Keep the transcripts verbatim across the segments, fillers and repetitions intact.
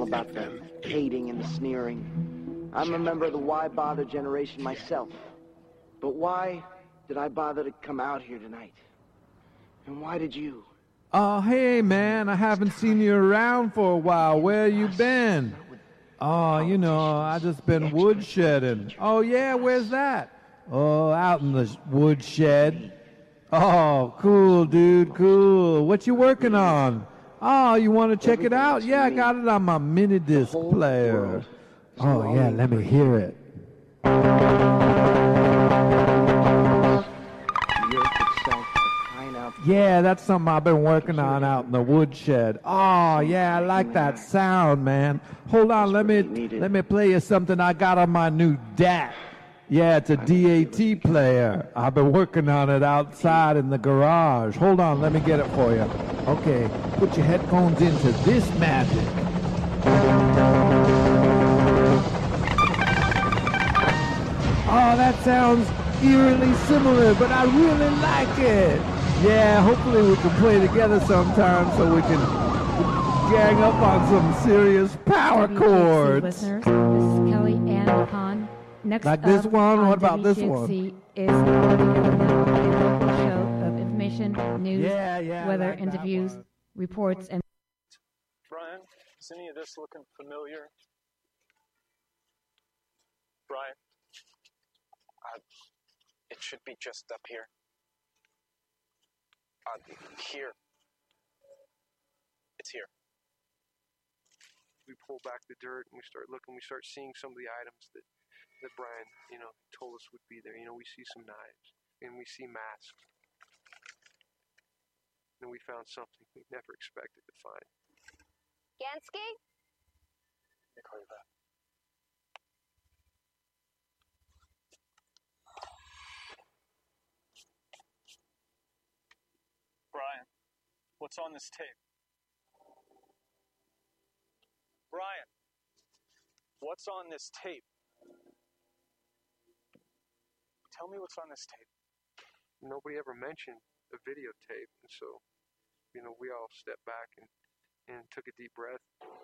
about the hating and the sneering. I'm a member of the why bother generation myself. But why did I bother to come out here tonight? And why did you? Oh, hey, man, I haven't seen you around for a while. Where you been? Oh, you know, I just been woodshedding. Oh, yeah, where's that? Oh, out in the woodshed. Oh, cool, dude, cool. What you working on? Oh, you want to check it out? Yeah, I got it on my mini disc player. Oh, yeah, let me hear it. Yeah, that's something I've been working on out in the woodshed. Oh, yeah, I like that sound, man. Hold on, let me let me play you something I got on my new D A T. Yeah, it's a D A T player. I've been working on it outside in the garage. Hold on, let me get it for you. Okay, put your headphones into this magic. Oh, that sounds eerily similar, but I really like it. Yeah, hopefully we can play together sometime so we can gang up on some serious power chords. Listeners, this is Kelly Ann Khan. Next like this up one? on What about W this G X one? C is a local show of information, news, yeah, yeah, weather, like interviews, reports, and... Brian, is any of this looking familiar? Brian? Uh, it should be just up here. Uh, here. It's here. We pull back the dirt and we start looking. We start seeing some of the items that, that Brian, you know, told us would be there. You know, we see some knives and we see masks. And we found something we never expected to find. Gansky? Let me call you back. Brian, what's on this tape? Brian, what's on this tape? Tell me what's on this tape. Nobody ever mentioned a videotape, and so, you know, we all stepped back and, and took a deep breath.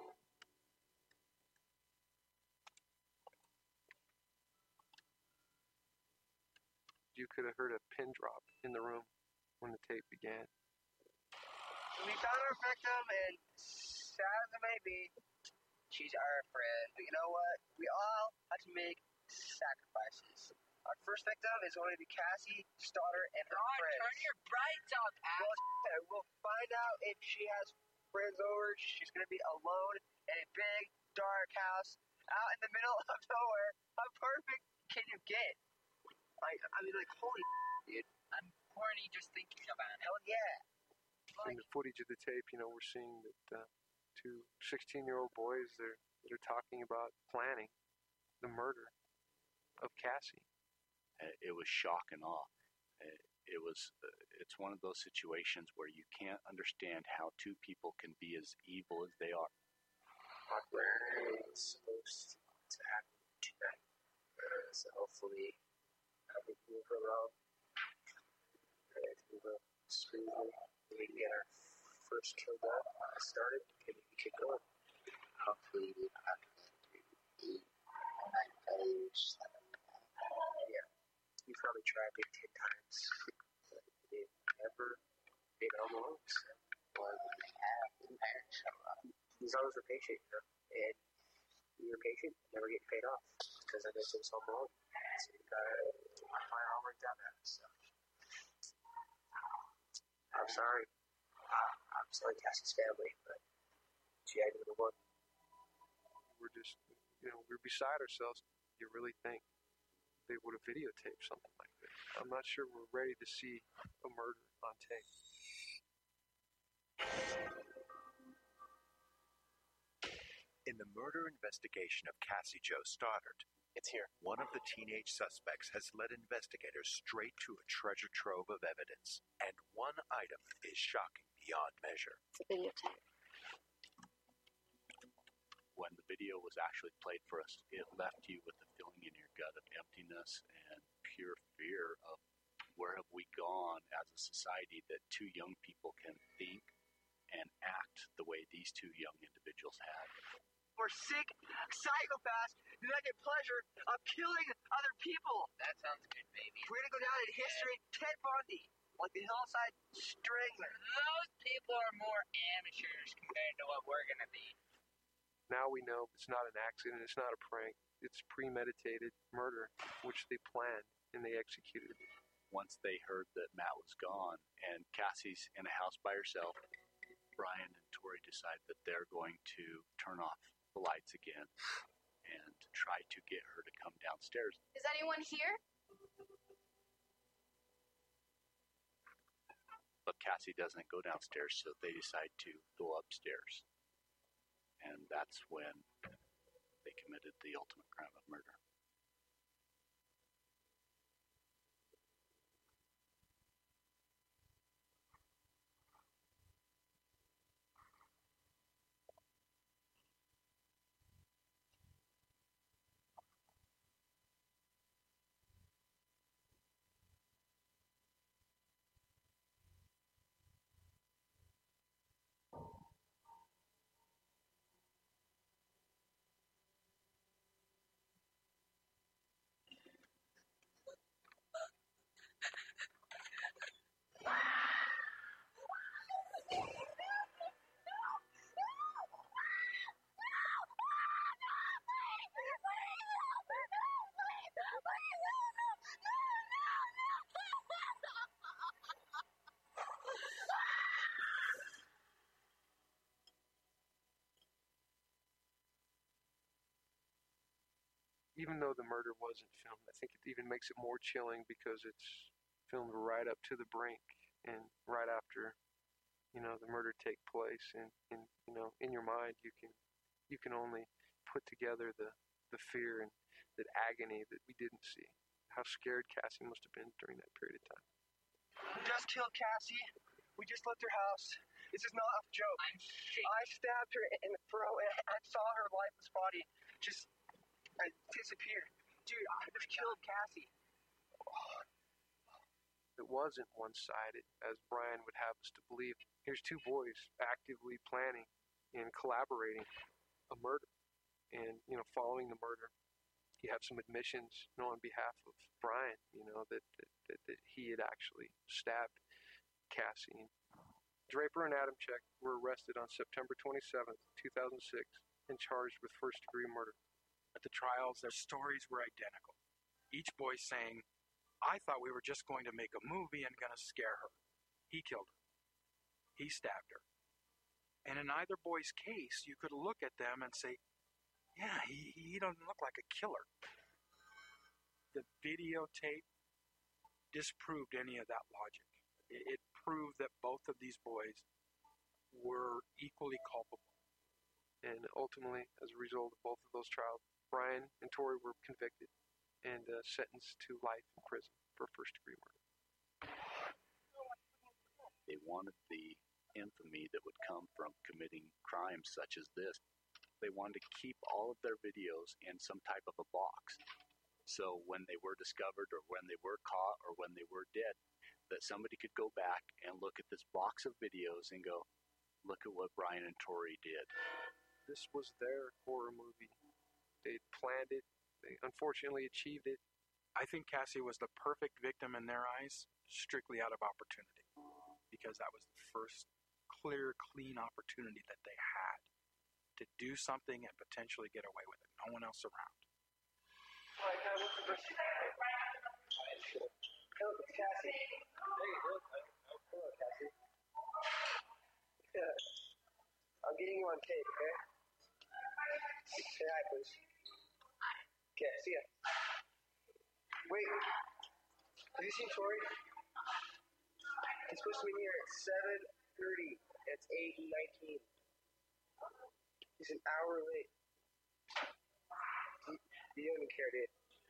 You could have heard a pin drop in the room when the tape began. We found our victim, and sad as it may be, she's our friend. But you know what? We all have to make sacrifices. Our first victim is going to be Cassie Stoddard and her God, friends. Turn your brights up, Al. Well, we'll find out if she has friends over. She's going to be alone in a big, dark house out in the middle of nowhere. How perfect can you get? Like, I mean, like, holy dude. I'm horny just thinking about it. Hell yeah. In the footage of the tape, you know, we're seeing that uh, two sixteen-year-old boys, they're, they're talking about planning the murder of Cassie. It was shock and awe. It was, it's one of those situations where you can't understand how two people can be as evil as they are. My murder is supposed to happen tonight. Uh, so hopefully I can move her along. I have to move her smoothly. We can get our first kill done. I started, and we keep going. Hopefully we don't have to go through eight, nine days. Yeah. We probably tried it ten times. But it never made our moves. Well, when they have, the parents show up. As long as we're patient, you know. And you're patient, never get paid off. Because I guess it was home alone. So you gotta find all worked out at it, so. I'm sorry. Uh, I'm sorry, Cassie's family, but she had to be the one. We're just, you know, we're beside ourselves. You really think they would have videotaped something like this? I'm not sure we're ready to see a murder on tape. In the murder investigation of Cassie Jo Stoddard, it's here. One of the teenage suspects has led investigators straight to a treasure trove of evidence, and one item is shocking beyond measure. It's a videotape. When the video was actually played for us, it left you with the feeling in your gut of emptiness and pure fear of where have we gone as a society that two young people can think and act the way these two young individuals had. or sick psychopaths do not get pleasure of killing other people. That sounds good, baby. We're gonna go down in history, Ted Bundy, like the Hillside Strangler. Those people are more amateurs compared to what we're gonna be. Now we know it's not an accident, it's not a prank. It's premeditated murder, which they planned and they executed. Once they heard that Matt was gone and Cassie's in a house by herself, Brian and Tori decide that they're going to turn off the lights again and try to get her to come downstairs. Is anyone here? But Cassie doesn't go downstairs, so they decide to go upstairs. And that's when they committed the ultimate crime of murder. Even though the murder wasn't filmed, I think it even makes it more chilling because it's filmed right up to the brink and right after, you know, the murder take place. And, and you know, in your mind, you can you can only put together the, the fear and that agony that we didn't see. How scared Cassie must have been during that period of time. We just killed Cassie. We just left her house. This is not a joke. I'm shaking. I stabbed her in the throat and I saw her lifeless body just I disappeared. Dude, I just killed Cassie. It wasn't one-sided, as Brian would have us to believe. Here's two boys actively planning and collaborating a murder. And, you know, following the murder, you have some admissions, you know, on behalf of Brian, you know, that, that, that, that he had actually stabbed Cassie. Draper and Adamczyk were arrested on September twenty-seventh, two thousand six, and charged with first-degree murder. At the trials, their stories were identical. Each boy saying, I thought we were just going to make a movie and going to scare her. He killed her. He stabbed her. And in either boy's case, you could look at them and say, yeah, he, he doesn't look like a killer. The videotape disproved any of that logic. It, it proved that both of these boys were equally culpable. And ultimately, as a result of both of those trials, Brian and Tori were convicted and uh, sentenced to life in prison for first-degree murder. They wanted the infamy that would come from committing crimes such as this. They wanted to keep all of their videos in some type of a box. So when they were discovered or when they were caught or when they were dead, that somebody could go back and look at this box of videos and go, look at what Brian and Tori did. This was their horror movie. They planned it. They unfortunately achieved it. I think Cassie was the perfect victim in their eyes, strictly out of opportunity, because that was the first clear, clean opportunity that they had to do something and potentially get away with it. No one else around. All right, now what's the first thing? Hello, Cassie. There you go. Hello, Cassie. Yeah. I'm getting you on tape, okay? Say hi, please. Okay, see ya. Wait. Have you seen Tori? He's supposed to be here at seven thirty. It's eight nineteen. He's an hour late. You, you don't even care, dude.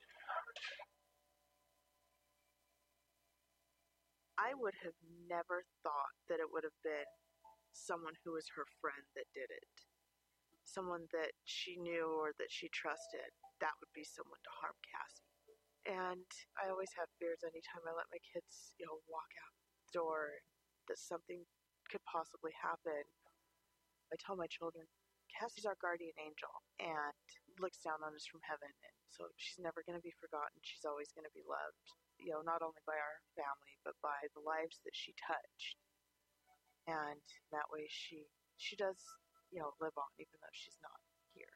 I would have never thought that it would have been someone who was her friend that did it. Someone that she knew or that she trusted. That would be someone to harm Cassie. And I always have fears anytime I let my kids, you know, walk out the door that something could possibly happen. I tell my children, Cass is our guardian angel and looks down on us from heaven, and so she's never going to be forgotten. She's always going to be loved, you know, not only by our family, but by the lives that she touched. And that way she, she does, you know, live on, even though she's not here.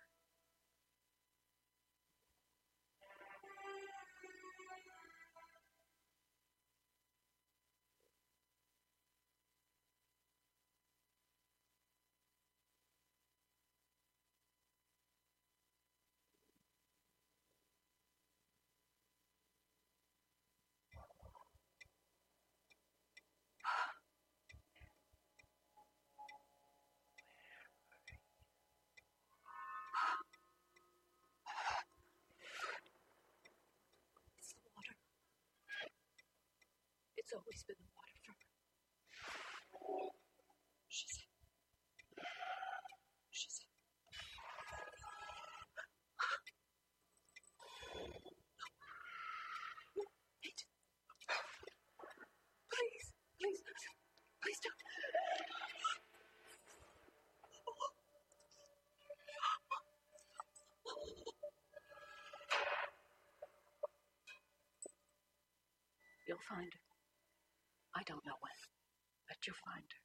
It's always been the water from her. She's She's Wait. Please, please, please don't. You'll find her. I don't know when, but you'll find her.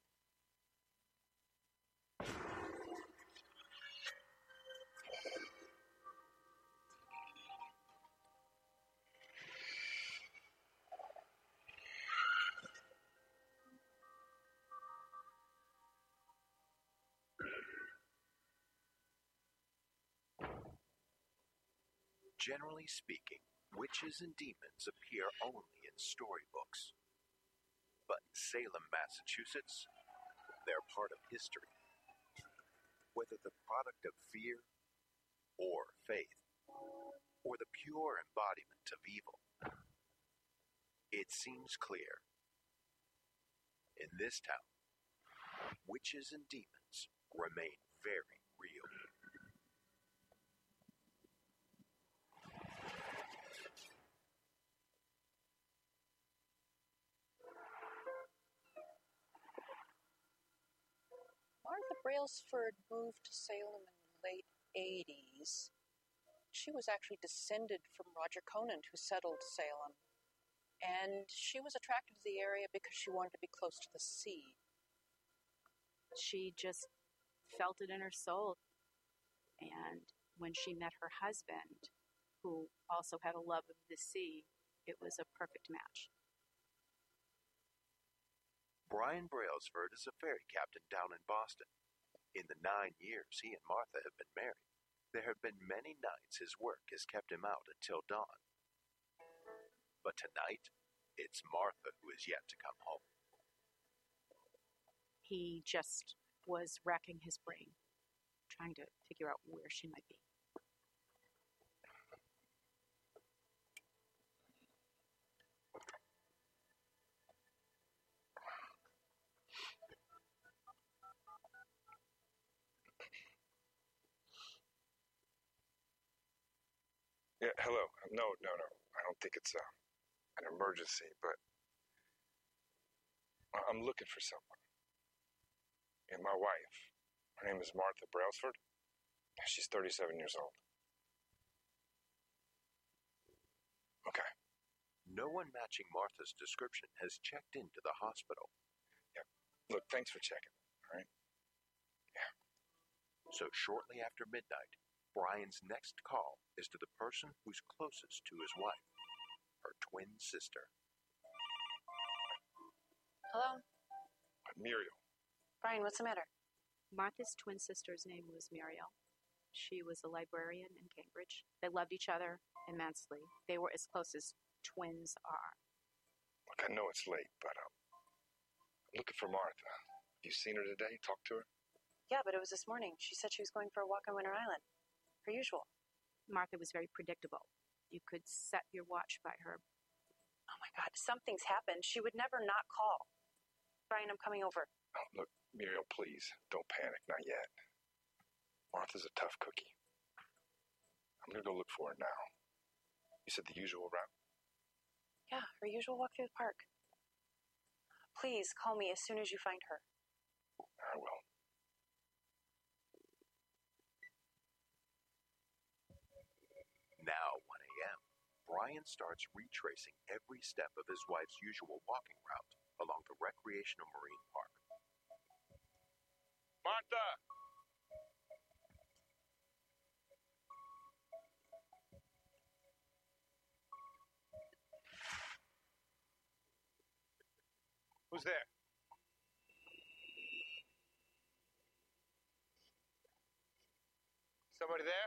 Generally speaking, witches and demons appear only in storybooks. But in Salem, Massachusetts, they're part of history. Whether the product of fear or faith, or the pure embodiment of evil, it seems clear. In this town, witches and demons remain very real. Martha Brailsford moved to Salem in the late eighties. She was actually descended from Roger Conant, who settled Salem. And she was attracted to the area because she wanted to be close to the sea. She just felt it in her soul. And when she met her husband, who also had a love of the sea, it was a perfect match. Brian Brailsford is a ferry captain down in Boston. In the nine years he and Martha have been married, there have been many nights his work has kept him out until dawn. But tonight, it's Martha who is yet to come home. He just was racking his brain, trying to figure out where she might be. Yeah, hello. No, no, no. I don't think it's uh, an emergency, but I- I'm looking for someone. And my wife, her name is Martha Brailsford. She's thirty-seven years old. Okay. No one matching Martha's description has checked into the hospital. Yeah. Look, thanks for checking, all right? Yeah. So shortly after midnight, Brian's next call is to the person who's closest to his wife, her twin sister. Hello? Muriel. Brian, what's the matter? Martha's twin sister's name was Muriel. She was a librarian in Cambridge. They loved each other immensely. They were as close as twins are. Look, I know it's late, but um, I'm looking for Martha. Have you seen her today? Talked to her? Yeah, but it was this morning. She said she was going for a walk on Winter Island. Per usual. Martha was very predictable. You could set your watch by her. Oh my God, something's happened. She would never not call. Brian, I'm coming over. Oh, look, Muriel, please, don't panic, not yet. Martha's a tough cookie. I'm gonna go look for her now. You said the usual route? Yeah, her usual walk through the park. Please call me as soon as you find her. I will. Brian starts retracing every step of his wife's usual walking route along the recreational marine park. Martha! Who's there? Somebody there?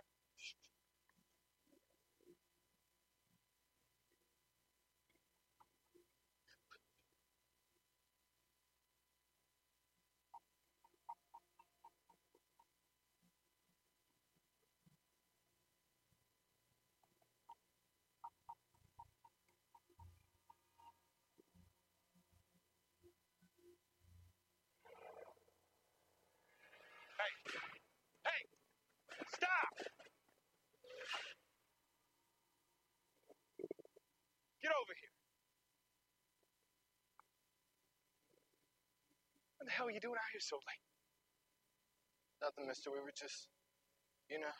Hey! Hey! Stop! Get over here. What the hell are you doing out here so late? Nothing, mister. We were just, you know.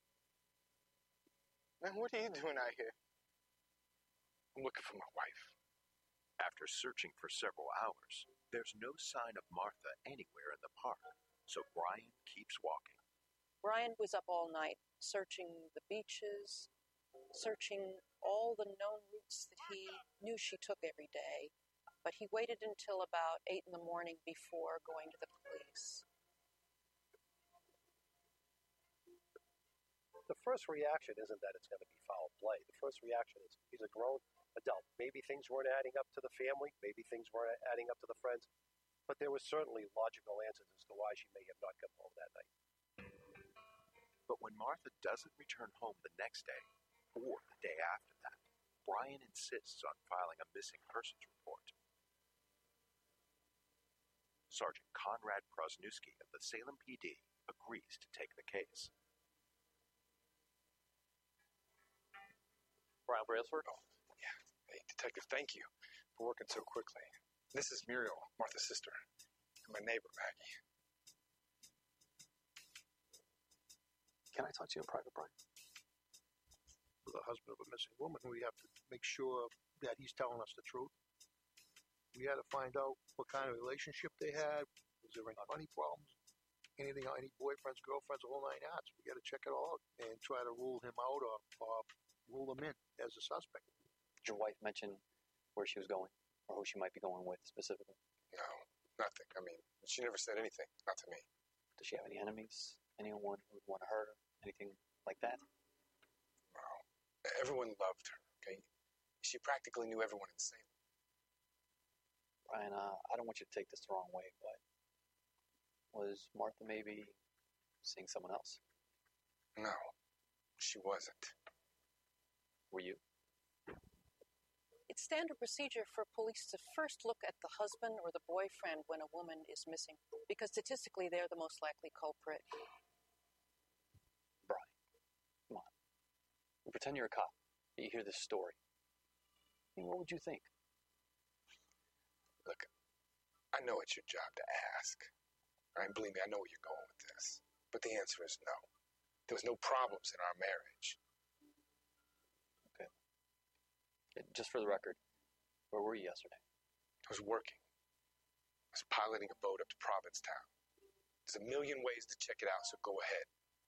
Man, what are you doing out here? I'm looking for my wife. After searching for several hours, there's no sign of Martha anywhere in the park, so Brian keeps walking. Brian was up all night searching the beaches, searching all the known routes that he knew she took every day, but he waited until about eight in the morning before going to the police. The first reaction isn't that it's going to be foul play. The first reaction is he's a grown adult. Maybe things weren't adding up to the family. Maybe things weren't adding up to the friends. But there were certainly logical answers as to why she may have not come home that night. But when Martha doesn't return home the next day, or the day after that, Brian insists on filing a missing persons report. Sergeant Conrad Krasnewski of the Salem P D agrees to take the case. Brian Brailsford? Oh, yeah. Hey, Detective, thank you for working so quickly. This is Muriel, Martha's sister, and my neighbor, Maggie. Can I talk to you in private, Brian? For the husband of a missing woman, we have to make sure that he's telling us the truth. We had to find out what kind of relationship they had. Was there any money problems? Anything, any boyfriends, girlfriends, the whole nine yards. We got to check it all out and try to rule him out or, or rule him in as a suspect. Did your wife mention where she was going or who she might be going with specifically? No, nothing. I mean, she never said anything, not to me. Does she have any enemies? Anyone who would want to hurt her? Anything like that? No. Everyone loved her, okay? She practically knew everyone in Salem. Brian, uh, I don't want you to take this the wrong way, but was Martha maybe seeing someone else? No, she wasn't. Were you? It's standard procedure for police to first look at the husband or the boyfriend when a woman is missing, because statistically they're the most likely culprit. Brian, come on. You pretend you're a cop. You hear this story. I mean, what would you think? Look, I know it's your job to ask. All right, believe me, I know where you're going with this. But the answer is no. There was no problems in our marriage. Okay. Just for the record, where were you yesterday? I was working. I was piloting a boat up to Provincetown. There's a million ways to check it out, so go ahead.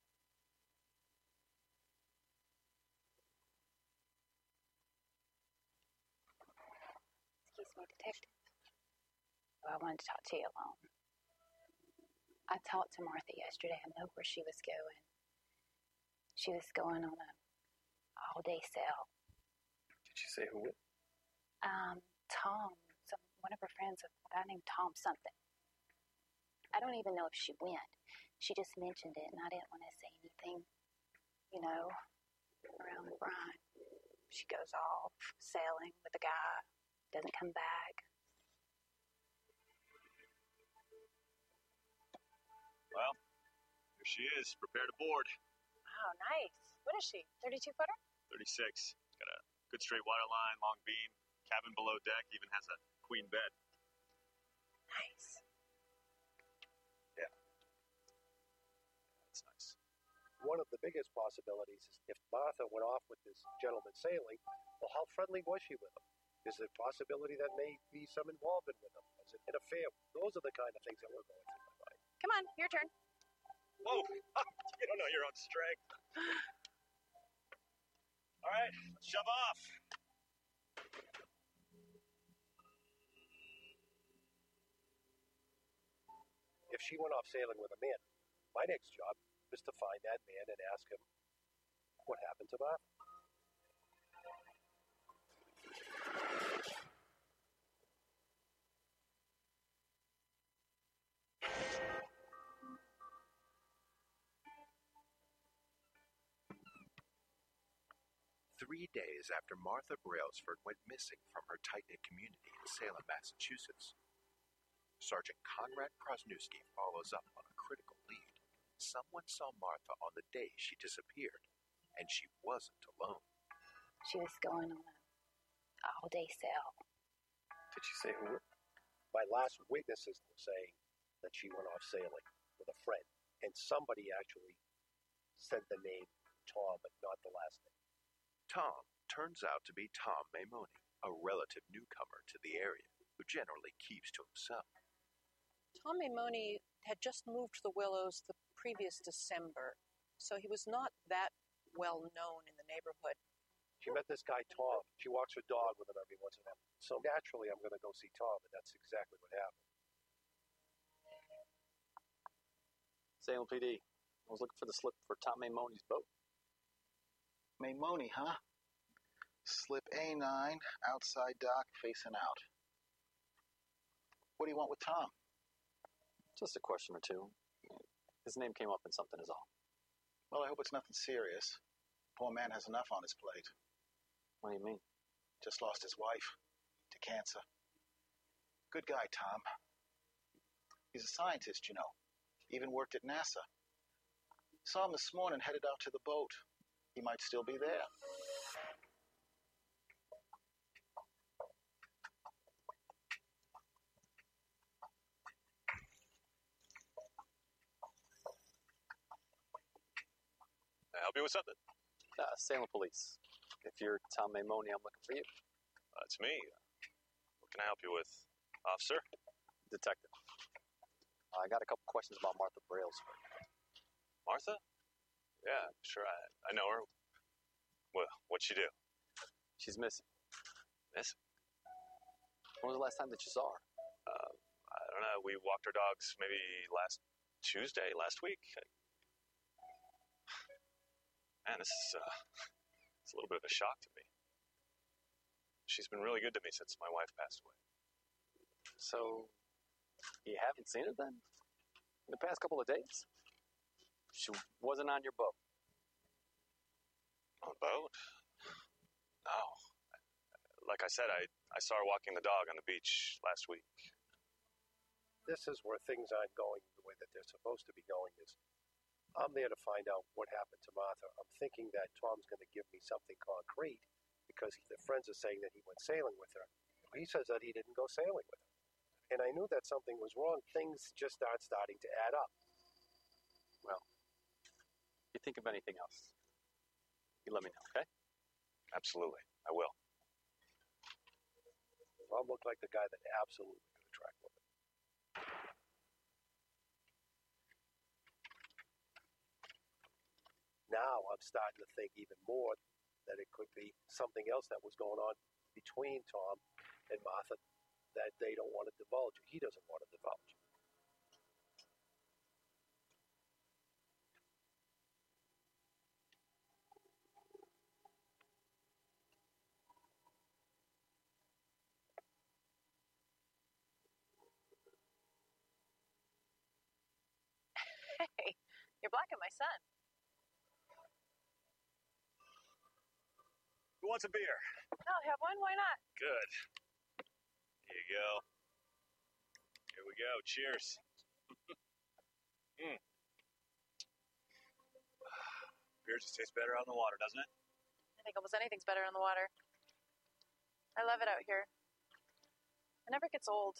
Excuse me, Detective. Well, I wanted to talk to you alone. I talked to Martha yesterday. I know where she was going. She was going on a all-day sale. Did she say who? Um, Tom, some one of her friends, a guy named Tom something. I don't even know if she went. She just mentioned it, and I didn't want to say anything, you know, around the Brian. She goes off sailing with a guy, doesn't come back. Well, here she is, prepared to board. Oh, nice. What is she, thirty-two footer? thirty-six. Got a good straight water line, long beam, cabin below deck, even has a queen bed. Nice. Yeah. That's nice. one of the biggest possibilities is if Martha went off with this gentleman sailing, well, how friendly was she with him? Is there a possibility that may be some involvement with him? Is it an affair? Those are the kind of things that were going through my mind. Come on, your turn. Whoa! You don't know your own strength. All right, let's shove off. If she went off sailing with a man, my next job is to find that man and ask him what happened to Martha. Three days after Martha Brailsford went missing from her tight-knit community in Salem, Massachusetts, Sergeant Conrad Krasnewski follows up on a critical lead. Someone saw Martha on the day she disappeared, and she wasn't alone. She was going on a all-day sail. Did she say who? My last witnesses were saying that she went off sailing with a friend, and somebody actually said the name Tom, but not the last name. Tom turns out to be Tom Maimoni, a relative newcomer to the area who generally keeps to himself. Tom Maimoni had just moved to the Willows the previous December, so he was not that well known in the neighborhood. She met this guy, Tom. She walks her dog with him every once in a while. So naturally, I'm going to go see Tom, and that's exactly what happened. Salem P D. I was looking for the slip for Tom Maimoni's boat. Maimoni, huh? Slip A nine, outside dock, facing out. What do you want with Tom? Just a question or two. His name came up in something is all. Well, I hope it's nothing serious. Poor man has enough on his plate. What do you mean? Just lost his wife to cancer. Good guy, Tom. He's a scientist, you know. Even worked at NASA. Saw him this morning headed out to the boat. He might still be there. Can I help you with something? Uh, Salem Police. If you're Tom Maimoni, I'm looking for you. That's me. What can I help you with, officer? Detective. I got a couple questions about Martha Brailsford. Martha? Yeah, sure, I, I know her. Well, what'd she do? She's missing. Missing? When was the last time that you saw her? Uh, I don't know. We walked our dogs maybe last Tuesday, last week. Man, this is uh, it's a little bit of a shock to me. She's been really good to me since my wife passed away. So, you haven't seen her then? In the past couple of days? She wasn't on your boat. On a boat? No. Like I said, I, I saw her walking the dog on the beach last week. This is where things aren't going the way that they're supposed to be going. Is I'm there to find out what happened to Martha. I'm thinking that Tom's going to give me something concrete because the friends are saying that he went sailing with her. He says that he didn't go sailing with her. And I knew that something was wrong. Things just aren't starting to add up. Well, if you think of anything else, you let me know, okay? Absolutely. I will. Tom looked like the guy that absolutely could attract women. Now I'm starting to think even more that it could be something else that was going on between Tom and Martha that they don't want to divulge. He doesn't want to divulge. Hey, you're blocking my son. Who wants a beer? I'll have one. Why not? Good. Here you go. Here we go. Cheers. mm. Beer just tastes better on the water, doesn't it? I think almost anything's better on the water. I love it out here. It never gets old.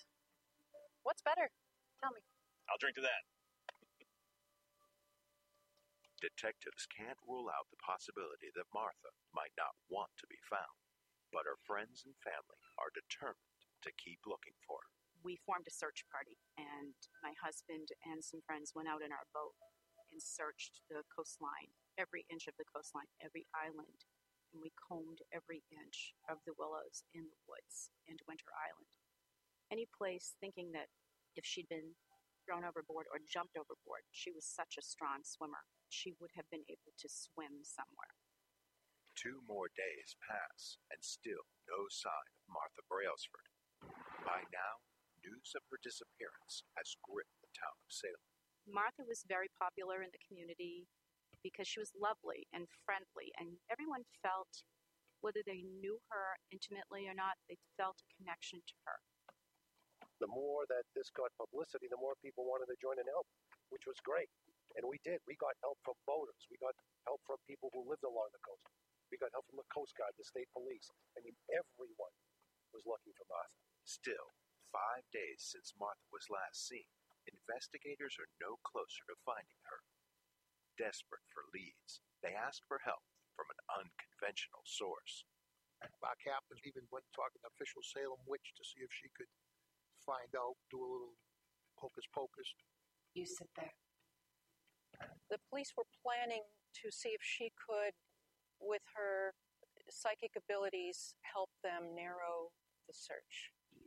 What's better? Tell me. I'll drink to that. Detectives can't rule out the possibility that Martha might not want to be found, but her friends and family are determined to keep looking for her. We formed a search party, and my husband and some friends went out in our boat and searched the coastline, every inch of the coastline, every island, and we combed every inch of the willows in the woods and Winter Island. Any place thinking that if she'd been thrown overboard or jumped overboard, she was such a strong swimmer, she would have been able to swim somewhere. Two more days pass, and still no sign of Martha Brailsford. By now, news of her disappearance has gripped the town of Salem. Martha was very popular in the community because she was lovely and friendly, and everyone felt, whether they knew her intimately or not, they felt a connection to her. The more that this got publicity, the more people wanted to join and help, which was great. And we did. We got help from boaters. We got help from people who lived along the coast. We got help from the Coast Guard, the state police. I mean, everyone was looking for Martha. Still, five days since Martha was last seen, investigators are no closer to finding her. Desperate for leads, they ask for help from an unconventional source. Our captains even went and talked to an official Salem witch to see if she could find out, do a little hocus pocus. You sit there. The police were planning to see if she could, with her psychic abilities, help them narrow the search.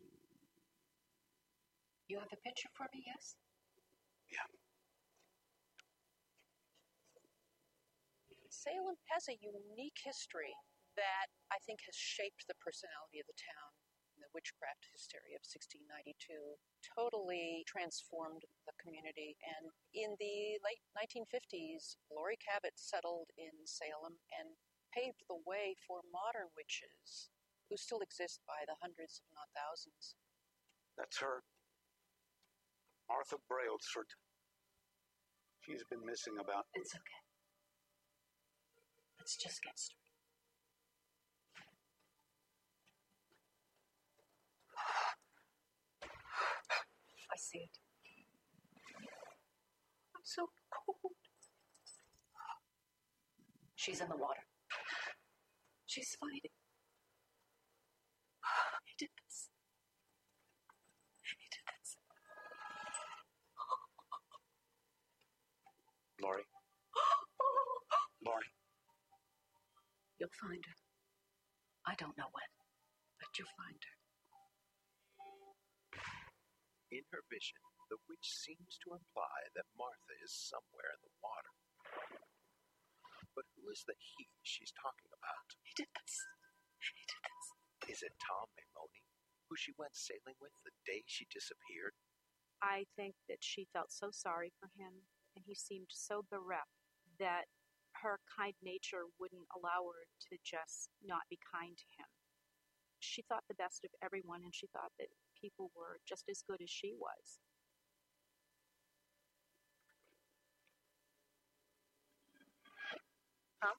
You have a picture for me, yes? Yeah. Salem has a unique history that I think has shaped the personality of the town. The witchcraft hysteria of sixteen ninety-two totally transformed the community. And in the late nineteen fifties, Laurie Cabot settled in Salem and paved the way for modern witches who still exist by the hundreds, if not thousands. That's her. Martha Brailsford. She's been missing about... It's okay. Let's just get straight. I see it. I'm so cold. She's in the water. She's fighting. He did this. He did this. Laurie? Laurie? You'll find her. I don't know when, but you'll find her. In her vision, the witch seems to imply that Martha is somewhere in the water. But who is the he she's talking about? He did this. He did this. Is it Tom Maimone, who she went sailing with the day she disappeared? I think that she felt so sorry for him, and he seemed so bereft that her kind nature wouldn't allow her to just not be kind to him. She thought the best of everyone, and she thought that people were just as good as she was. Tom?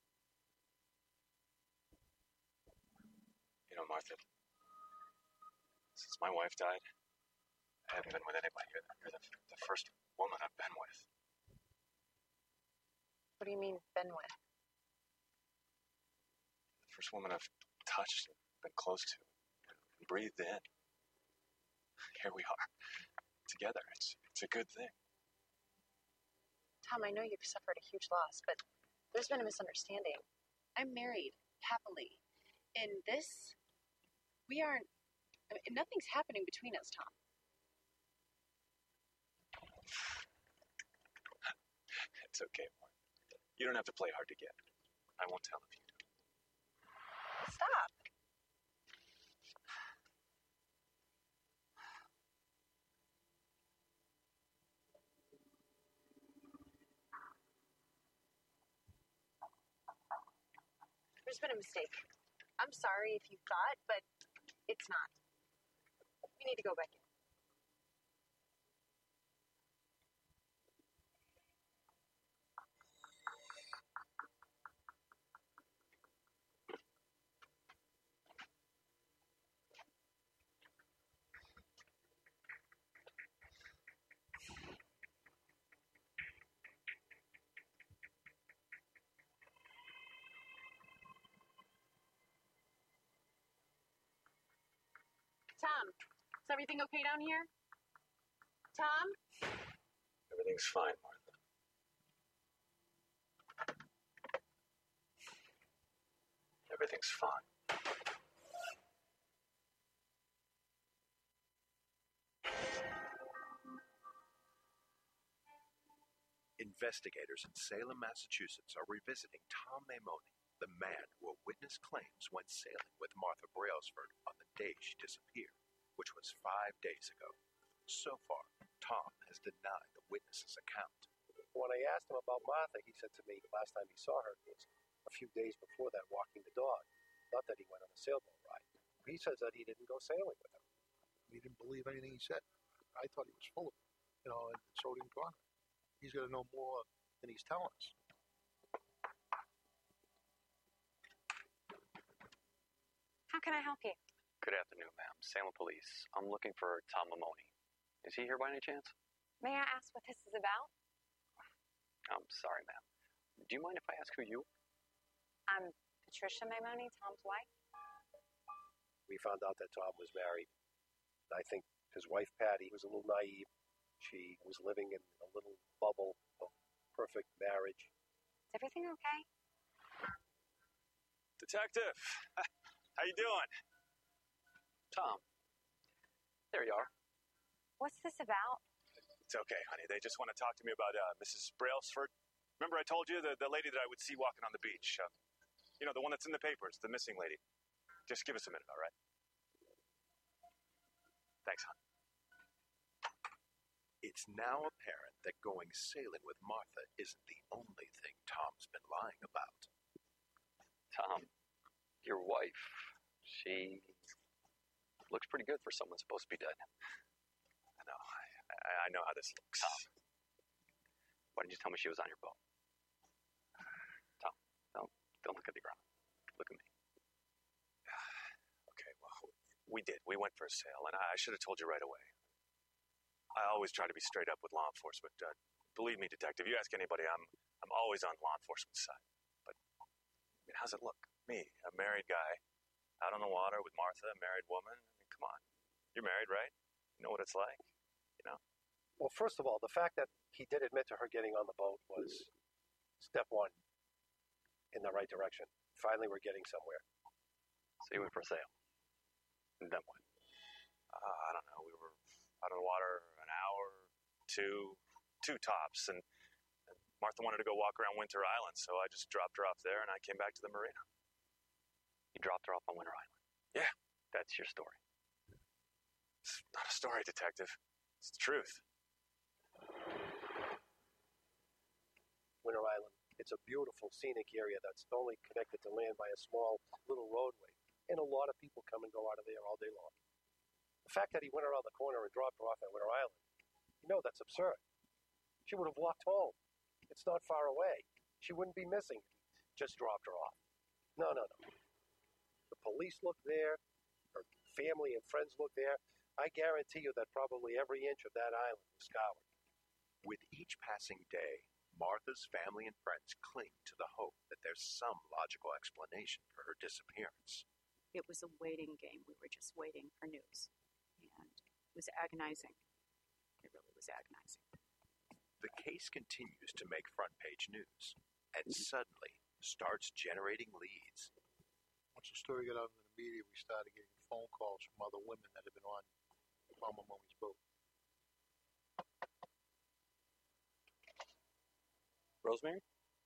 You know, Martha, since my wife died, I haven't been with anybody. You're the, you're the, the first woman I've been with. What do you mean, been with? The first woman I've touched and been close to and breathed in. Here we are, together. It's, it's a good thing. Tom, I know you've suffered a huge loss, but there's been a misunderstanding. I'm married, happily. And this, we aren't, I mean, nothing's happening between us, Tom. It's okay, Mark. You don't have to play hard to get. I won't tell if you do. Stop. There's been a mistake. I'm sorry if you thought, but it's not. We need to go back in. Tom, is everything okay down here? Tom? Everything's fine, Martha. Everything's fine. Investigators in Salem, Massachusetts are revisiting Tom Maimone, the man who a witness claims went sailing with Martha Brailsford on the day she disappeared, which was five days ago. So far, Tom has denied the witness's account. When I asked him about Martha, he said to me last time he saw her was a few days before that walking the dog. Not that he went on a sailboat ride. He says that he didn't go sailing with her. We didn't believe anything he said. I thought he was full of it, you know, and so did Connor. He's got to know more than he's telling us. How can I help you? Good afternoon, ma'am. Salem Police. I'm looking for Tom Maimone. Is he here by any chance? May I ask what this is about? I'm sorry, ma'am. Do you mind if I ask who you are? I'm Patricia Maimone, Tom's wife. We found out that Tom was married. I think his wife, Patty, was a little naive. She was living in a little bubble of perfect marriage. Is everything okay? Detective, how you doing? Tom. There you are. What's this about? It's okay, honey. They just want to talk to me about uh, Missus Brailsford. Remember I told you, the, the lady that I would see walking on the beach? Uh, you know, the one that's in the papers, the missing lady. Just give us a minute, all right? Thanks, hon. It's now apparent that going sailing with Martha isn't the only thing Tom's been lying about. Tom, your wife, she looks pretty good for someone supposed to be dead. I know. I, I know how this looks. Tom, why didn't you tell me she was on your boat? Tom, don't, don't look at the ground. Look at me. Okay, well, we did. We went for a sail, and I should have told you right away. I always try to be straight up with law enforcement. Uh, believe me, detective, you ask anybody, I'm I'm always on law enforcement's side. But, I mean, how's it look? Me, a married guy, out on the water with Martha, a married woman. I mean, come on. You're married, right? You know what it's like, you know? Well, first of all, the fact that he did admit to her getting on the boat was step one in the right direction. Finally, we're getting somewhere. So you went for a sail. And then what? Uh, I don't know. We were out on the water an hour, two, two tops, and, and Martha wanted to go walk around Winter Island, so I just dropped her off there, and I came back to the marina. You dropped her off on Winter Island? Yeah. That's your story. It's not a story, detective. It's the truth. Winter Island. It's a beautiful scenic area that's only connected to land by a small little roadway, and a lot of people come and go out of there all day long. The fact that he went around the corner and dropped her off at Winter Island, you know that's absurd. She would have walked home. It's not far away. She wouldn't be missing if he just dropped her off. No, no, no. The police looked there. Her family and friends looked there. I guarantee you that probably every inch of that island was scoured. With each passing day, Martha's family and friends cling to the hope that there's some logical explanation for her disappearance. It was a waiting game. We were just waiting for news. And it was agonizing. It really was agonizing. The case continues to make front page news, and suddenly starts generating leads. Once the story got out in the media, we started getting phone calls from other women that had been on Tom Maimone's boat. Rosemary?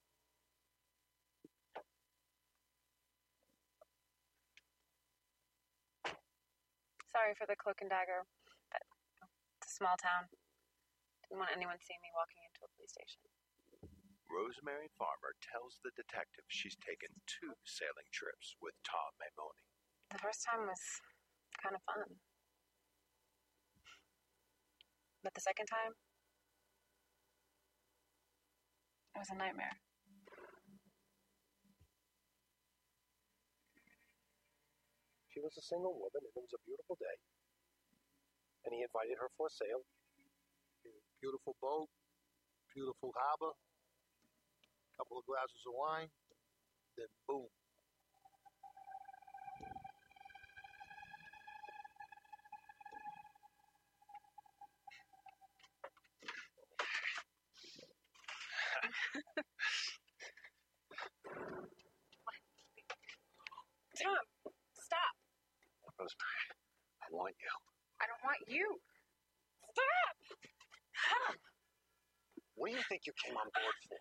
Sorry for the cloak and dagger, but it's a small town. Didn't want anyone seeing me walking into a police station. Rosemary Farmer tells the detective she's taken two sailing trips with Tom Maimone. The first time was kind of fun. But the second time, it was a nightmare. She was a single woman, and it was a beautiful day. And he invited her for a sail. Beautiful boat, beautiful harbor, couple of glasses of wine, then boom. Rosemary, I want you. I don't want you. Stop! Tom! What do you think you came on board for?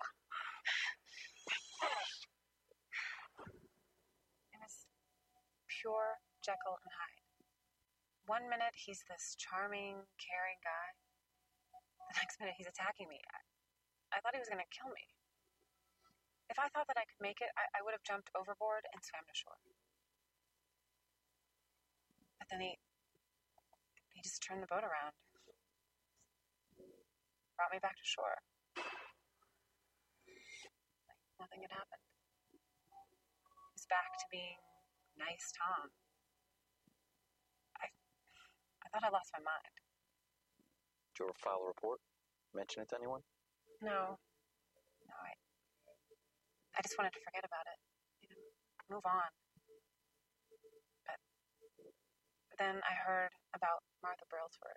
It was pure Jekyll and Hyde. One minute he's this charming, caring guy. The next minute he's attacking me. I, I thought he was going to kill me. If I thought that I could make it, I, I would have jumped overboard and swam to shore. But then he, he just turned the boat around. Brought me back to shore. Like nothing had happened. He was back to being nice Tom. I, I thought I lost my mind. Did you ever file a report? Mention it to anyone? No. No, I, I just wanted to forget about it. You know, move on. But, but then I heard about Martha Brailsford.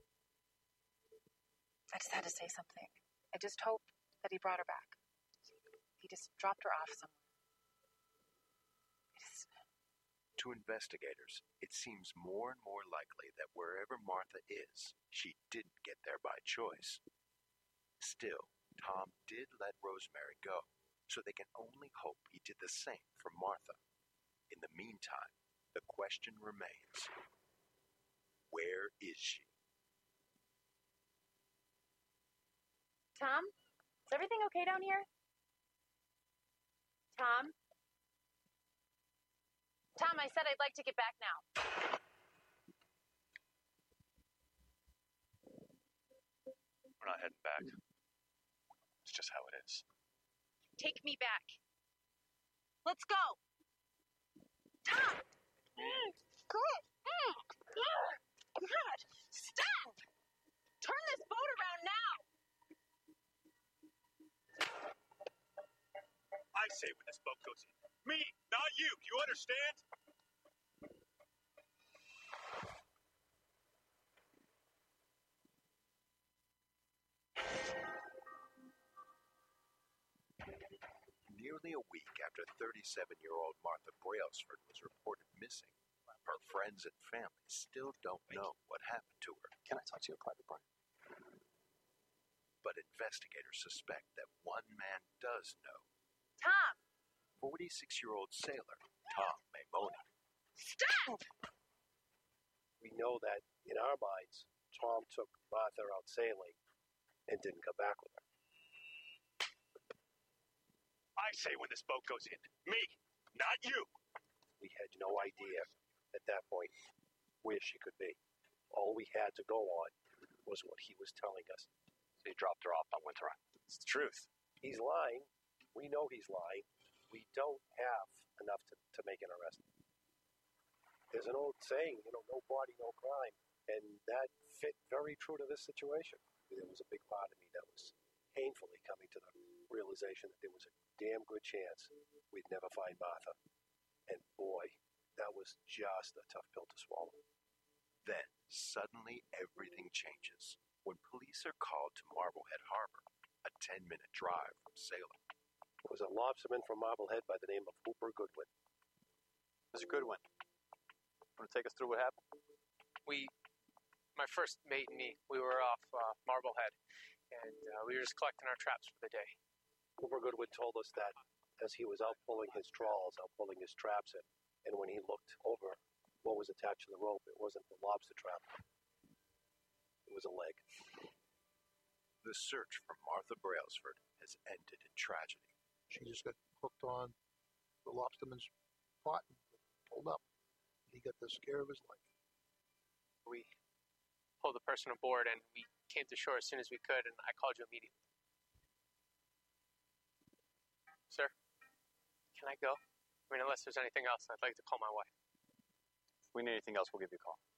I just had to say something. I just hoped that he brought her back. He just dropped her off somewhere. Just... To investigators, it seems more and more likely that wherever Martha is, she didn't get there by choice. Still, Tom did let Rosemary go, so they can only hope he did the same for Martha. In the meantime, the question remains, where is she? Tom, is everything okay down here? Tom? Tom, I said I'd like to get back now. We're not heading back. It's just how it is. Take me back. Let's go. Tom! Mm, God! Mm, God! God! Stop! Turn this boat around now! I say when this boat goes in. Me, not you. Do you understand? Nearly a week after thirty-seven-year-old Martha Brailsford was reported missing, her friends and family still don't know what happened to her. Can I talk to you in private, Brian? But investigators suspect that one man does know. Tom! forty-six-year-old sailor Tom Maimone. Stop! We know that, in our minds, Tom took Martha out sailing and didn't come back with her. I say when this boat goes in. Me, not you. We had no idea at that point where she could be. All we had to go on was what he was telling us. So you dropped her off on Winter Island. It's the truth. He's lying. We know he's lying. We don't have enough to, to make an arrest. There's an old saying, you know, no body, no crime. And that fit very true to this situation. There was a big part of me that was painfully coming to the realization that there was a damn good chance we'd never find Martha. And boy, that was just a tough pill to swallow. Then, suddenly everything changes when police are called to Marblehead Harbor, a ten-minute drive from Salem. It was a lobsterman from Marblehead by the name of Hooper Goodwin. Mister Goodwin, want to take us through what happened? We, my first mate and me, we were off uh, Marblehead, and uh, we were just collecting our traps for the day. Hooper Goodwin told us that as he was out pulling his trawls, out pulling his traps in, and when he looked over what was attached to the rope, it wasn't the lobster trap. It was a leg. The search for Martha Brailsford has ended in tragedy. She just got hooked on the lobsterman's pot and pulled up. He got the scare of his life. We pulled the person aboard, and we came to shore as soon as we could, and I called you immediately. Sir, can I go? I mean, unless there's anything else, I'd like to call my wife. If we need anything else, we'll give you a call.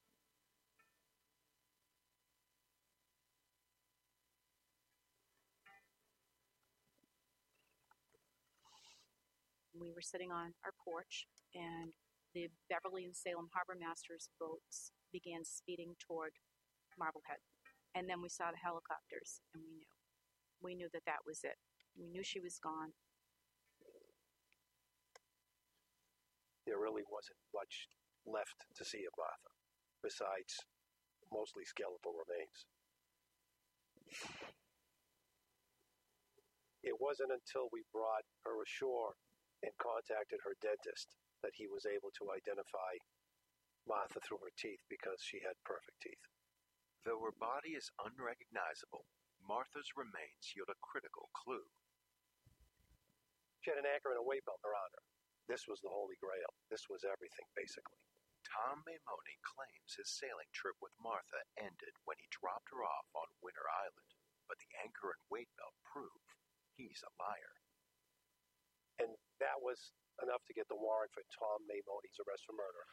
We were sitting on our porch, and the Beverly and Salem Harbor Masters boats began speeding toward Marblehead. And then we saw the helicopters, and we knew. We knew that that was it. We knew she was gone. There really wasn't much left to see of Martha, besides mostly skeletal remains. It wasn't until we brought her ashore and contacted her dentist that he was able to identify Martha through her teeth because she had perfect teeth. Though her body is unrecognizable, Martha's remains yield a critical clue. She had an anchor and a weight belt around her. This was the Holy Grail. This was everything, basically. Tom Maimone claims his sailing trip with Martha ended when he dropped her off on Winter Island, but the anchor and weight belt prove he's a liar. And that was enough to get the warrant for Tom Maimone's arrest for murder.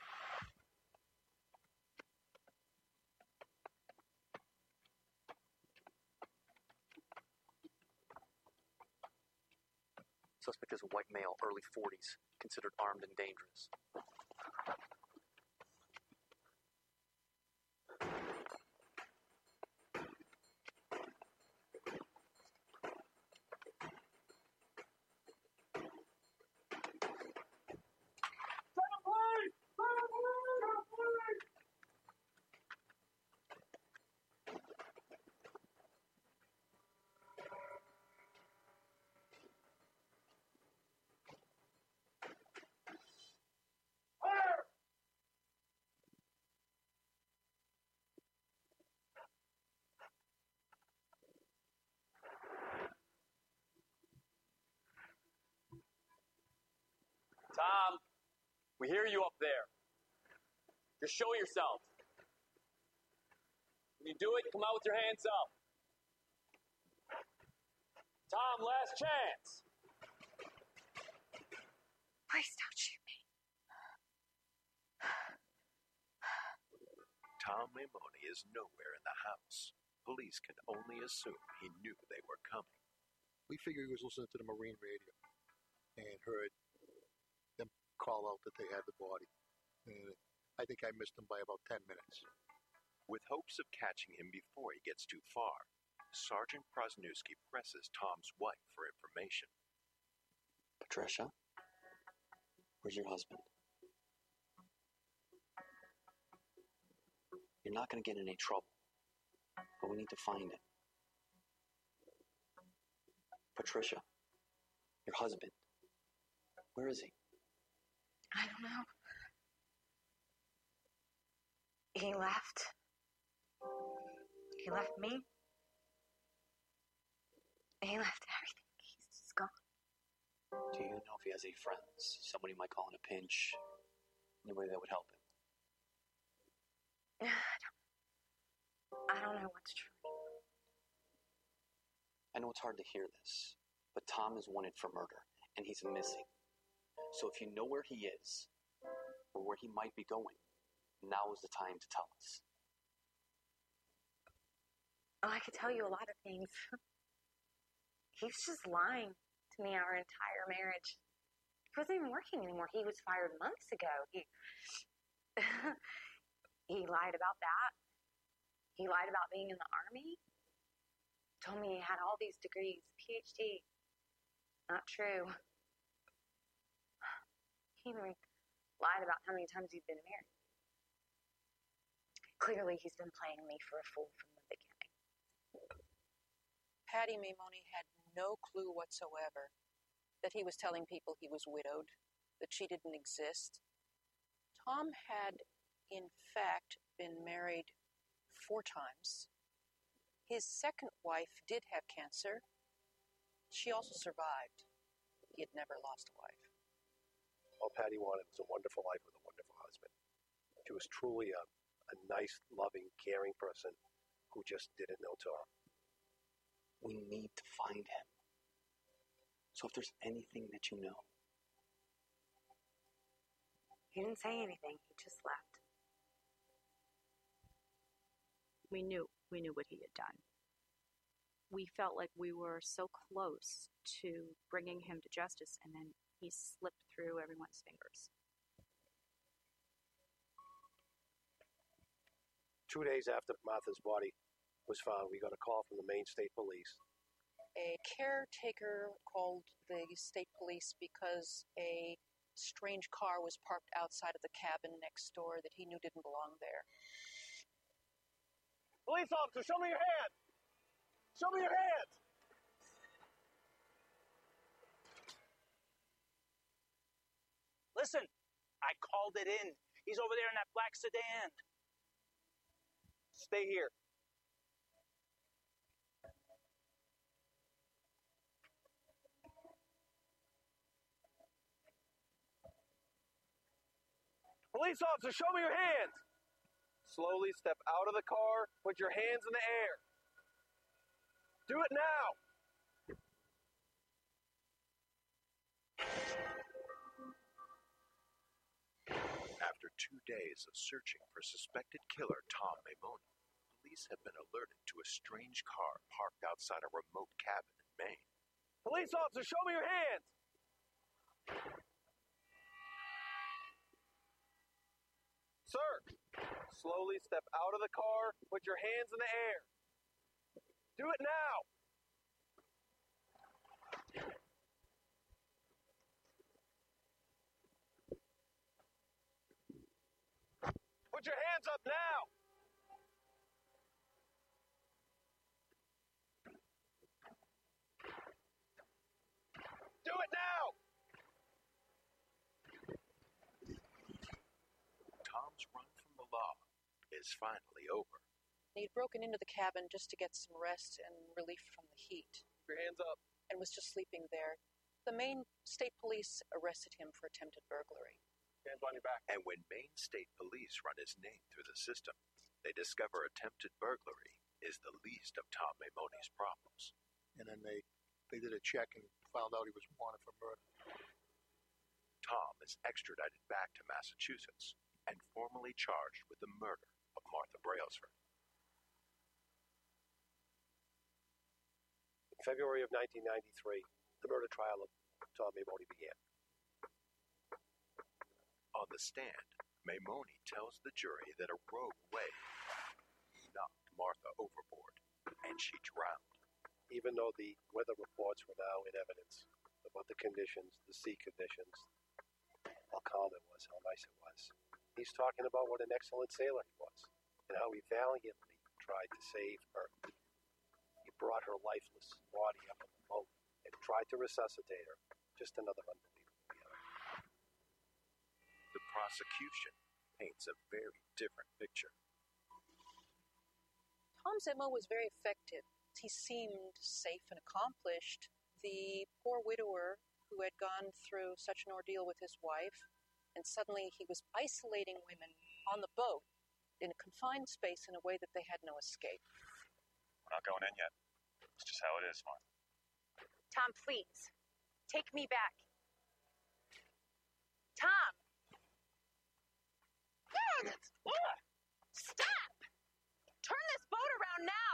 Suspect is a white male, early forties, considered armed and dangerous. Tom, we hear you up there. Just show yourself. When you do it, come out with your hands up. Tom, last chance. Please don't shoot me. Tom Maimone is nowhere in the house. Police can only assume he knew they were coming. We figured he was listening to the Marine radio and heard them call out that they had the body. And I think I missed him by about ten minutes. With hopes of catching him before he gets too far, Sergeant Prosnewski presses Tom's wife for information. Patricia, where's your husband? You're not going to get in any trouble, but we need to find him. Patricia, your husband, where is he? I don't know. He left. He left me. He left everything. He's just gone. Do you know if he has any friends? Somebody might call in a pinch? Anybody that would help him? I don't, I don't know what's true. I know it's hard to hear this, but Tom is wanted for murder, and he's missing. So if you know where he is, or where he might be going, now is the time to tell us. Oh, I could tell you a lot of things. He was just lying to me our entire marriage. He wasn't even working anymore. He was fired months ago. He he lied about that. He lied about being in the Army. Told me he had all these degrees, P H D. Not true. He even lied about how many times he'd been married. Clearly, he's been playing me for a fool from the beginning. Patty Maimone had no clue whatsoever that he was telling people he was widowed, that she didn't exist. Tom had, in fact, been married four times. His second wife did have cancer. She also survived. He had never lost a wife. All Patty wanted was a wonderful life with a wonderful husband. She was truly a, a nice, loving, caring person who just didn't know Tom. We need to find him. So if there's anything that you know. He didn't say anything. He just left. We knew we knew what he had done. We felt like we were so close to bringing him to justice, and then he slipped through everyone's fingers. Two days after Martha's body was found, we got a call from the Maine State Police. A caretaker called the state police because a strange car was parked outside of the cabin next door that he knew didn't belong there. Police officer, show me your hands! Show me your hands! Listen, I called it in. He's over there in that black sedan. Stay here. Police officer, show me your hands! Slowly step out of the car, put your hands in the air. Do it now! After two days of searching for suspected killer Tom Maimone, police have been alerted to a strange car parked outside a remote cabin in Maine. Police officer, show me your hands! Sir, slowly step out of the car, put your hands in the air. Do it now! Put your hands up now! Do it now! Tom's run from the law is finally over. He'd broken into the cabin just to get some rest and relief from the heat. Put your hands up. And was just sleeping there. The Maine State Police arrested him for attempted burglary. Hands on your back. And when Maine State Police run his name through the system, they discover attempted burglary is the least of Tom Maimone's problems. And then they, they did a check and found out he was wanted for murder. Tom is extradited back to Massachusetts and formally charged with the murder of Martha Brailsford. In February of nineteen ninety-three, the murder trial of Tom Maimone began. On the stand, Maimone tells the jury that a rogue wave knocked Martha overboard, and she drowned. Even though the weather reports were now in evidence about the conditions, the sea conditions, how calm it was, how nice it was, he's talking about what an excellent sailor he was, and how he valiantly tried to save her. He brought her lifeless body up on the boat and tried to resuscitate her. Just another unbelievable. The prosecution paints a very different picture. Tom's M O was very effective. He seemed safe and accomplished. The poor widower who had gone through such an ordeal with his wife, and suddenly he was isolating women on the boat in a confined space in a way that they had no escape. We're not going in yet. It's just how it is, Martha. Tom, please. Take me back. Tom! Damn it! Stop! Turn this boat around now!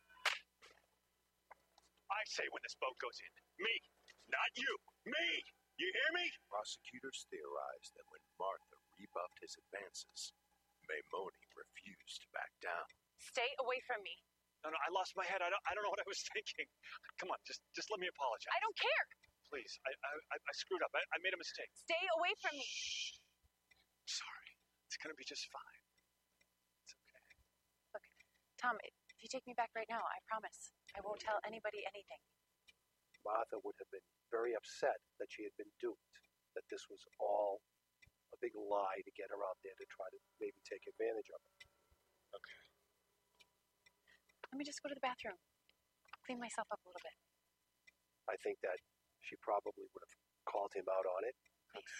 I say when this boat goes in. Me, not you. Me! You hear me? Prosecutors theorize that when Martha rebuffed his advances, Maimone refused to back down. Stay away from me. No, no, I lost my head. I don't, I don't know what I was thinking. Come on, just, just let me apologize. I don't care. Please, I, I, I screwed up. I, I made a mistake. Stay away from me. Shh. Sorry. It's gonna be just fine. It's okay. Look, Tom, if you take me back right now, I promise I won't tell anybody anything. Martha would have been very upset that she had been duped, that this was all a big lie to get her out there to try to maybe take advantage of her. Okay. Let me just go to the bathroom, clean myself up a little bit. I think that she probably would have called him out on it. Please.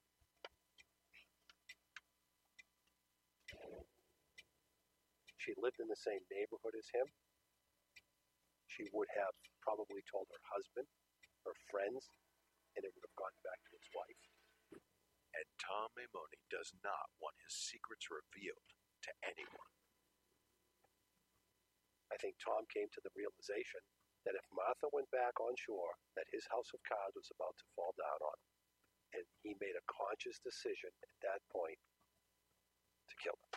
She lived in the same neighborhood as him. She would have probably told her husband, her friends, and it would have gone back to his wife. And Tom Maimone does not want his secrets revealed to anyone. I think Tom came to the realization that if Martha went back on shore, that his house of cards was about to fall down on him. And he made a conscious decision at that point to kill her.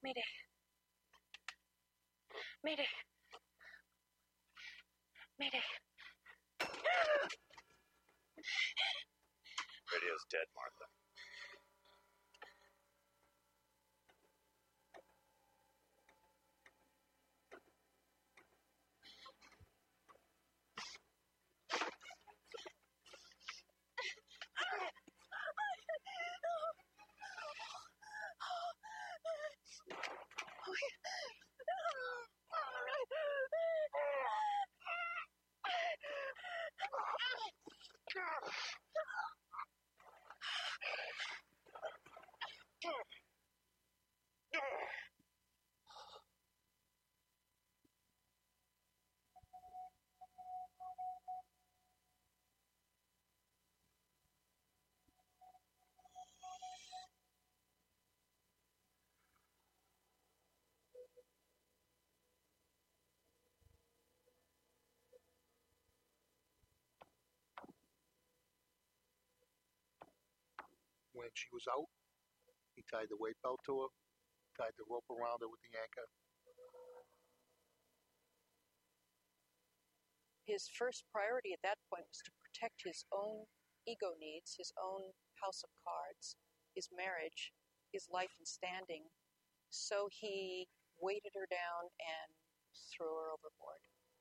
Mayday. Mayday. Mayday. Radio's dead, Martha. When she was out, he tied the weight belt to her, tied the rope around her with the anchor. His first priority at that point was to protect his own ego needs, his own house of cards, his marriage, his life and standing. So he weighted her down and threw her overboard.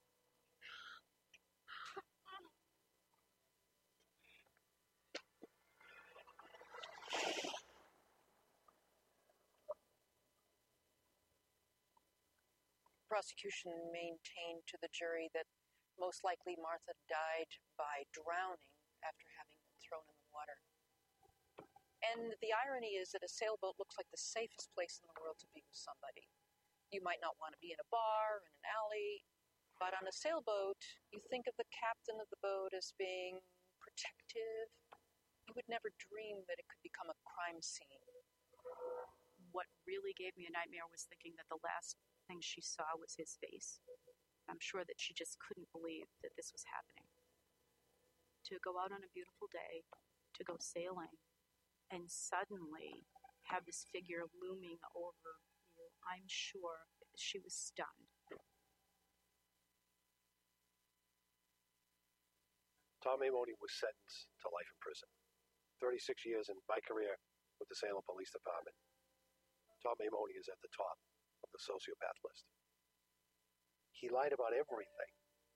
Prosecution maintained to the jury that most likely Martha died by drowning after having been thrown in the water. And the irony is that a sailboat looks like the safest place in the world to be with somebody. You might not want to be in a bar, in an alley, but on a sailboat, you think of the captain of the boat as being protective. You would never dream that it could become a crime scene. What really gave me a nightmare was thinking that the last thing she saw was his face. I'm sure that she just couldn't believe that this was happening. To go out on a beautiful day, to go sailing, and suddenly have this figure looming over you, I'm sure she was stunned. Tom Amoni was sentenced to life in prison. thirty-six years in my career with the Salem Police Department. Tom Amoni is at the top of the sociopath list. He lied about everything.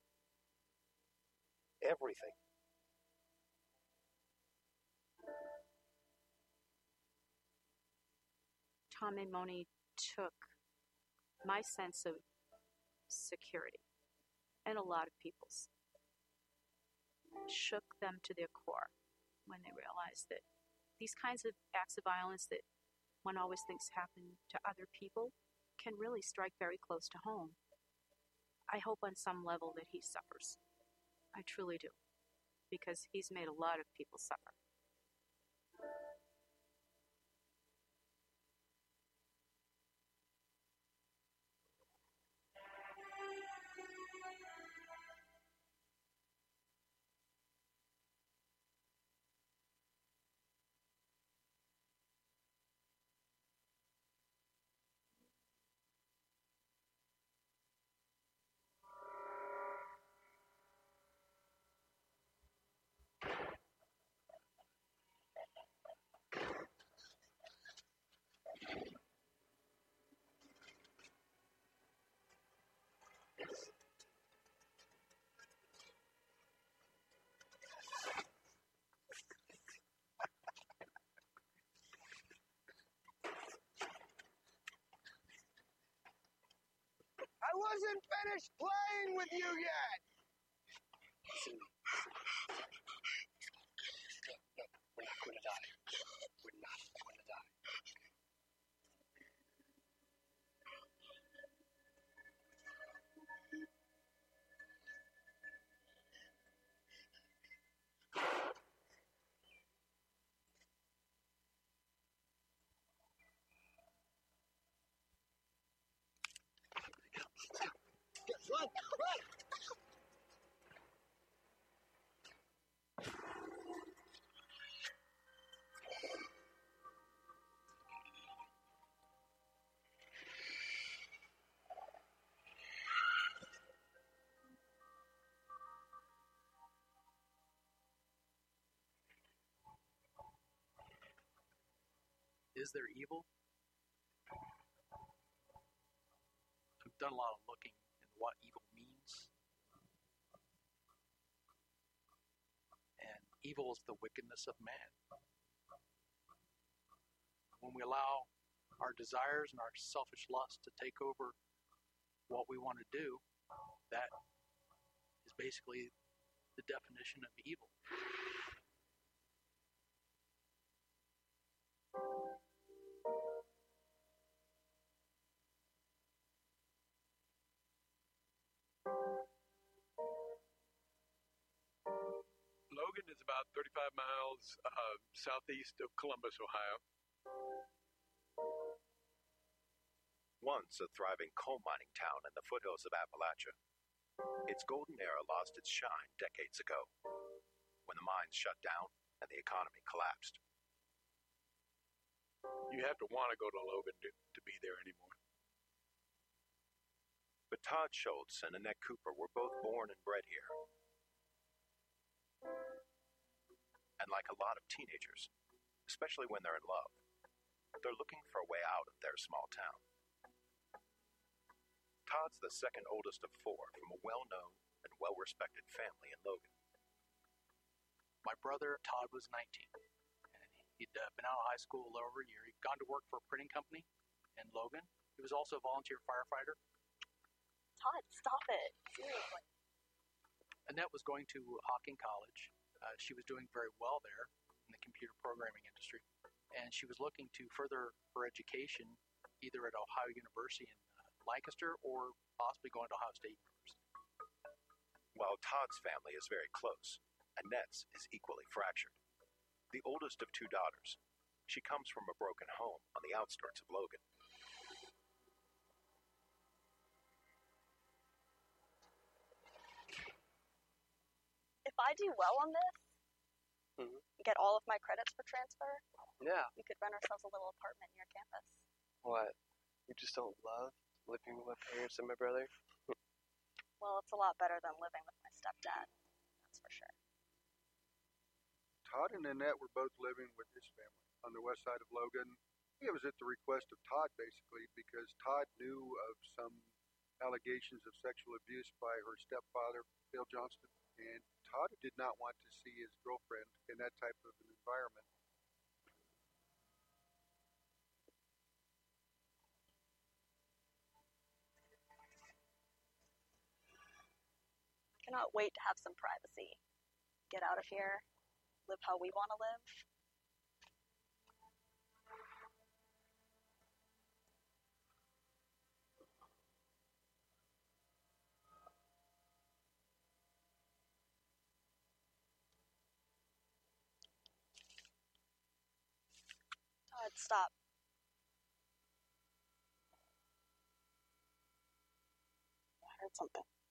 Everything. Tom Amoni took my sense of security, and a lot of people's, shook them to their core when they realized that these kinds of acts of violence that one always thinks happen to other people can really strike very close to home. I hope on some level that he suffers. I truly do, because he's made a lot of people suffer. I wasn't finished playing with you yet! Listen to me. No, we're not going to die. We're not going to die. Run! Run! is there evil? I've done a lot of looking into what evil means. And evil is the wickedness of man. When we allow our desires and our selfish lust to take over what we want to do, that is basically the definition of evil. Logan is about thirty-five miles uh, southeast of Columbus, Ohio. Once a thriving coal mining town in the foothills of Appalachia, its golden era lost its shine decades ago when the mines shut down and the economy collapsed. You have to want to go to Logan to, to be there anymore. But Todd Schultz and Annette Cooper were both born and bred here. And like a lot of teenagers, especially when they're in love, they're looking for a way out of their small town. Todd's the second oldest of four from a well-known and well-respected family in Logan. My brother, Todd, was nineteen. And he'd uh, been out of high school a little over a year. He'd gone to work for a printing company in Logan. He was also a volunteer firefighter. Todd, stop it. Seriously. Annette was going to Hawking College. Uh, she was doing very well there in the computer programming industry. And she was looking to further her education either at Ohio University in uh, Lancaster or possibly going to Ohio State University. While Todd's family is very close, Annette's is equally fractured. The oldest of two daughters, she comes from a broken home on the outskirts of Logan. If I do well on this, Mm-hmm. get all of my credits for transfer, Yeah. we could rent ourselves a little apartment near campus. What? You just don't love living with my parents and my brother? Well, it's a lot better than living with my stepdad, that's for sure. Todd and Annette were both living with his family on the west side of Logan. It was at the request of Todd, basically, because Todd knew of some allegations of sexual abuse by her stepfather, Bill Johnston, and Todd did not want to see his girlfriend in that type of an environment. Cannot wait to have some privacy. Get out of here, live how we want to live. Todd, stop. I heard something.